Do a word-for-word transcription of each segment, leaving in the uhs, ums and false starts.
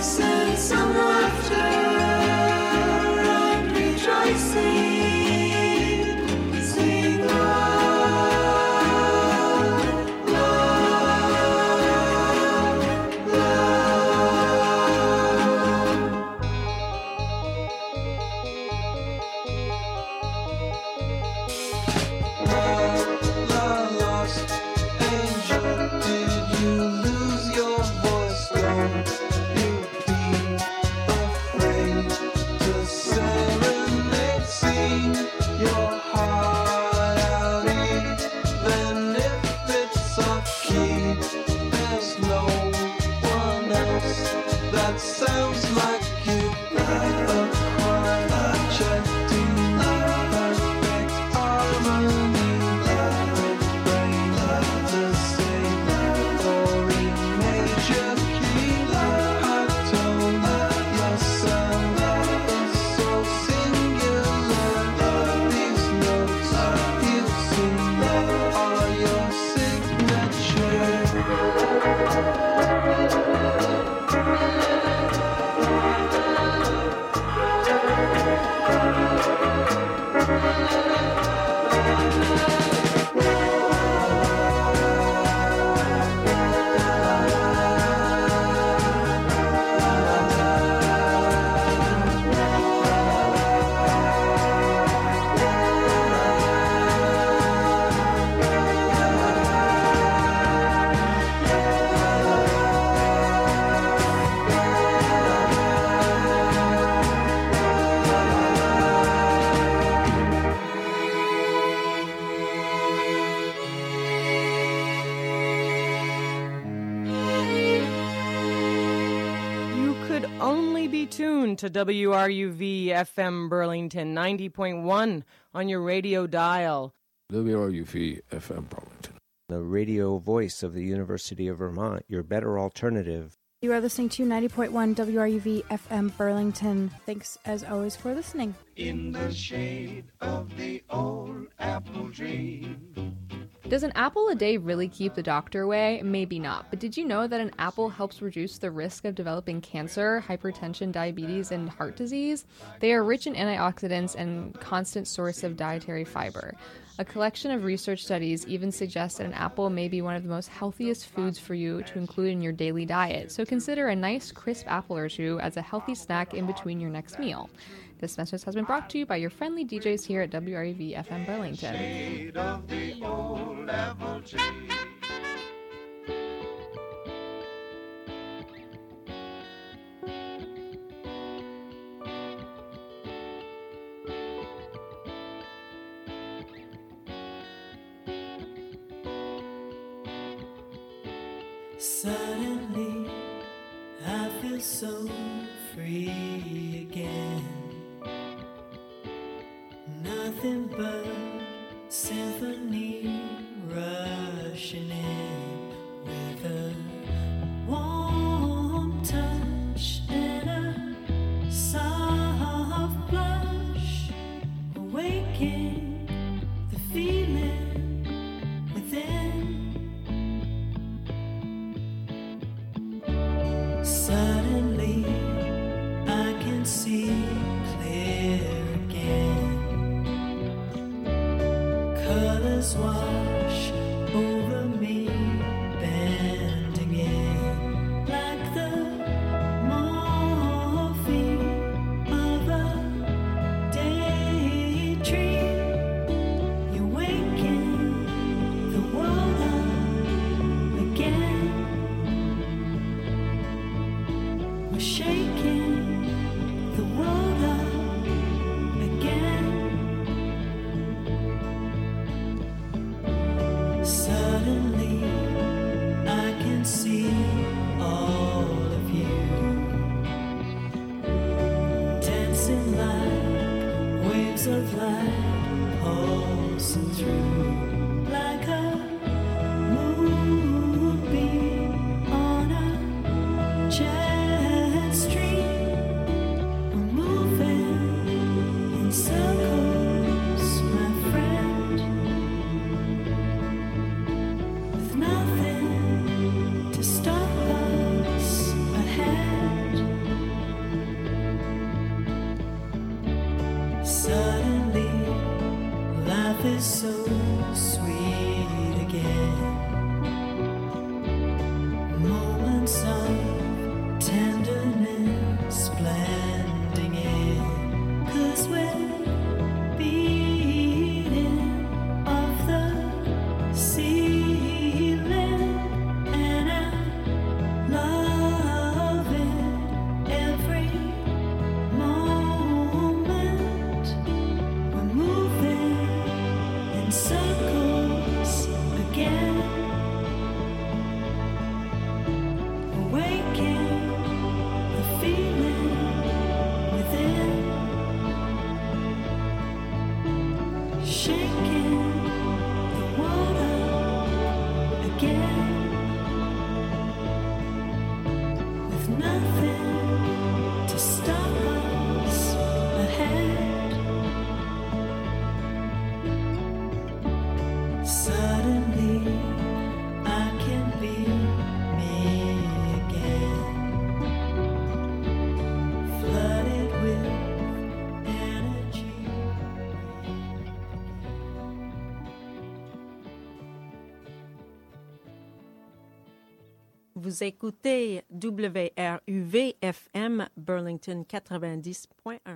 listen, some laughter and rejoicing. Sing love, love, love. La lost angel, did you lose your voice? Don't you be afraid to serenade, sing your heart out, even if it's off key. There's no one else that sounds like you. A choir chanting perfect harmony. Refrain the same for E major key. High tone, your sound is so singular. These notes you sing are your signature. You could only be tuned to W R U V F M Burlington ninety point one on your radio dial. W R U V F M Burlington. The radio voice of the University of Vermont, your better alternative. You are listening to ninety point one W R U V F M Burlington. Thanks, as always, for listening. In the shade of the old apple tree. Does an apple a day really keep the doctor away? Maybe not. But did you know that an apple helps reduce the risk of developing cancer, hypertension, diabetes, and heart disease? They are rich in antioxidants and constant source of dietary fiber. A collection of research studies even suggests that an apple may be one of the most healthiest foods for you to include in your daily diet. So consider a nice crisp apple or two as a healthy snack in between your next meal. This message has been brought to you by your friendly D Js here at W R U V F M Burlington. Shade of the old apple tree. Suddenly, I feel so free again. Nothing but symphony rushing in with a warm touch and a soft blush, awaken the feeling within. Suddenly, I can see clear again. Colors wash over me, bending in like the morphine of a daydream. You waken the world up again. We're shaking the world up again. Suddenly, I can see all of you dancing like waves of light, pulsing through like a moonbeam on a jet stream. We're moving in circles, my friend, with nothing to stop us ahead. nothing to stop us ahead. Suddenly, I can be me again, flooded with energy. Vous écoutez W R U V F M Burlington quatre-vingt-dix point un.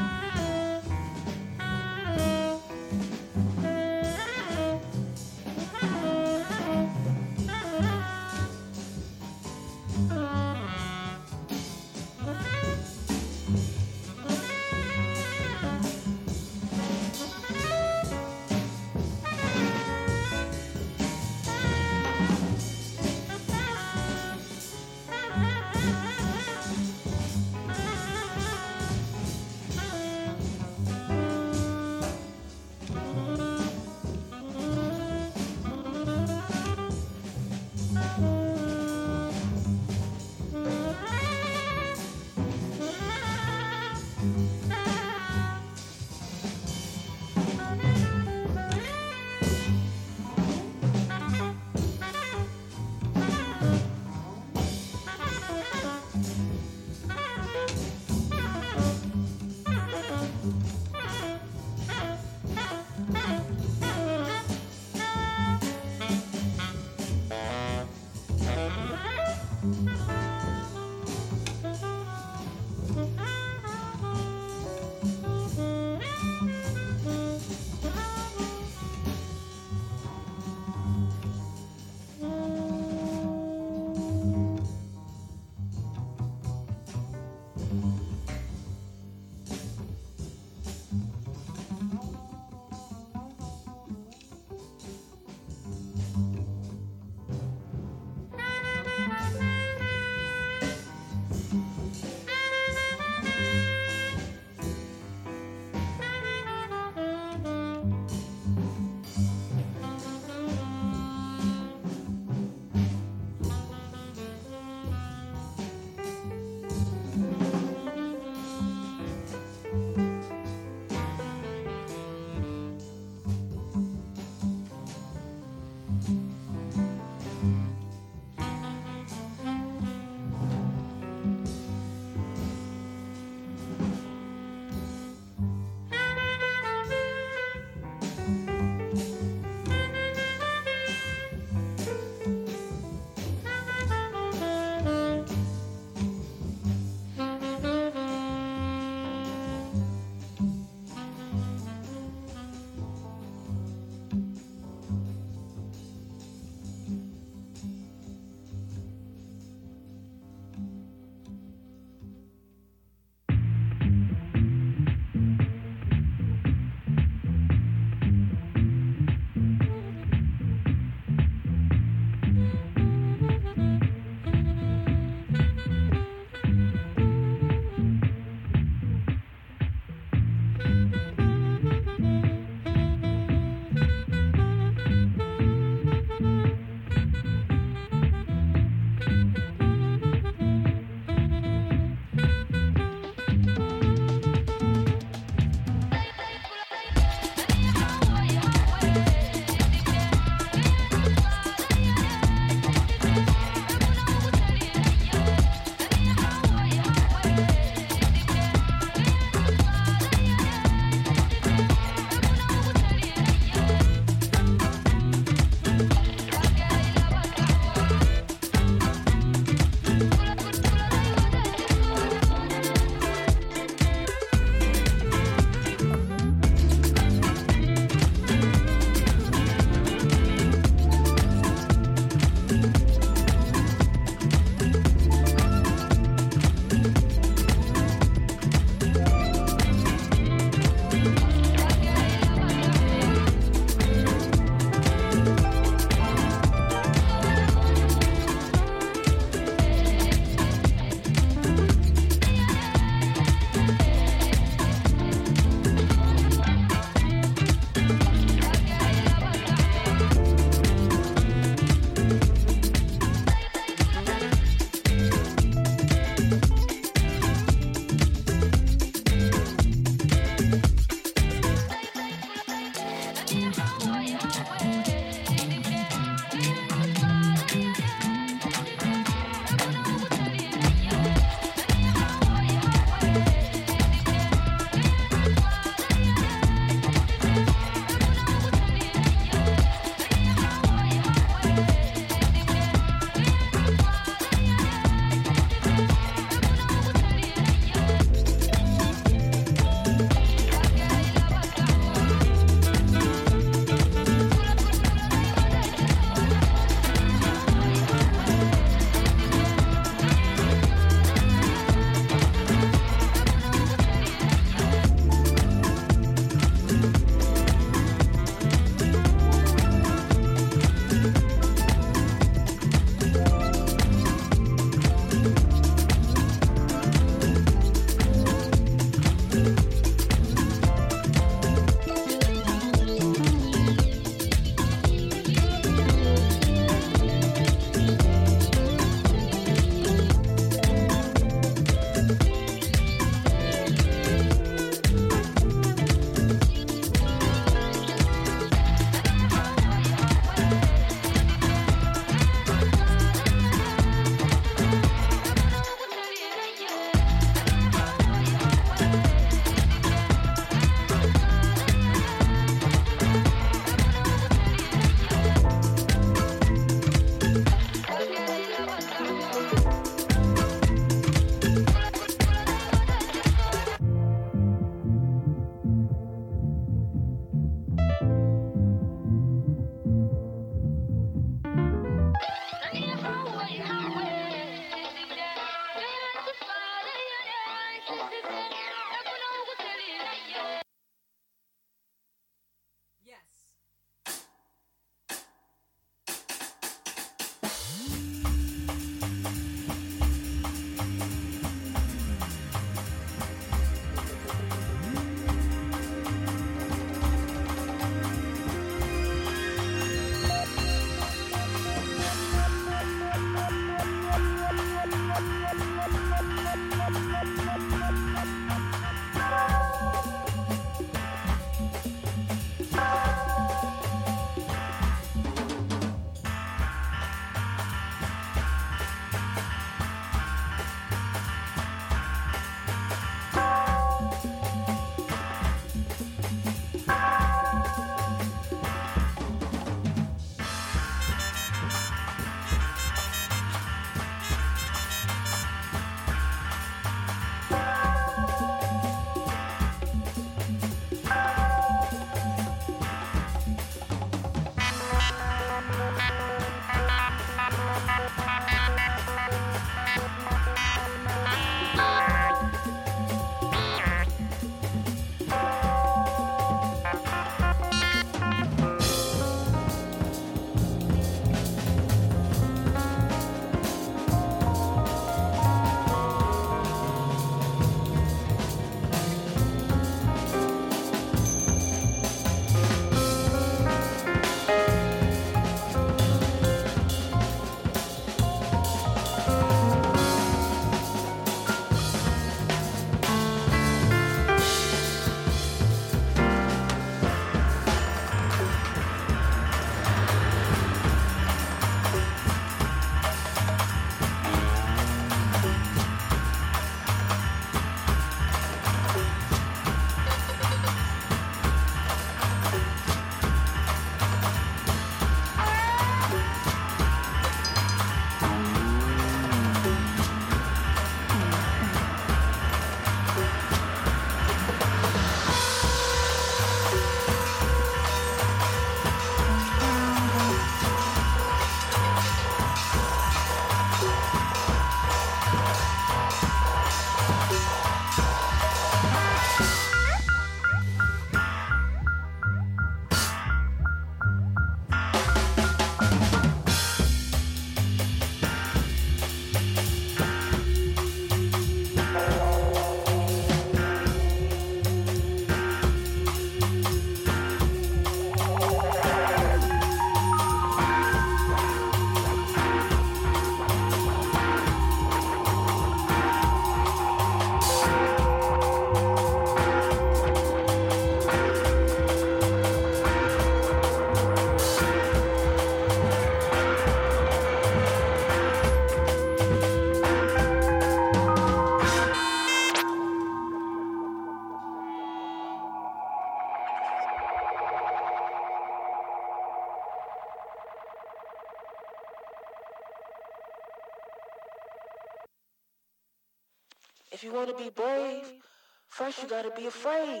If you wanna be brave, first you gotta be afraid.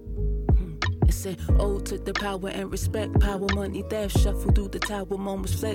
Said, oh, took the power and respect, power, money, theft, shuffle through the tower, moments flex,